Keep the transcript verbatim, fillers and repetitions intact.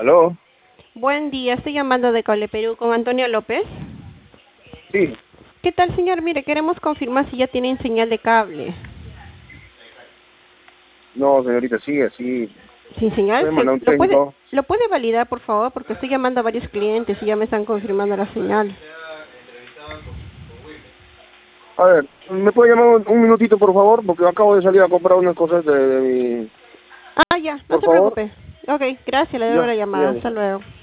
¿Aló? Buen día, estoy llamando de Cable Perú con Antonio López. Sí. ¿Qué tal, señor? Mire, queremos confirmar si ya tienen señal de cable. No, señorita, sigue así. ¿Sin señal? Puede Se- mandar un ¿Lo puede, técnico. lo puede validar, por favor? Porque estoy llamando a varios clientes y ya me están confirmando la señal. A ver, ¿me puede llamar un, un minutito, por favor? Porque acabo de salir a comprar unas cosas de, de mi... Ah, ya, no Por se favor. preocupe. Ok, gracias, le doy Ya, la ya, llamada. ya. Hasta luego.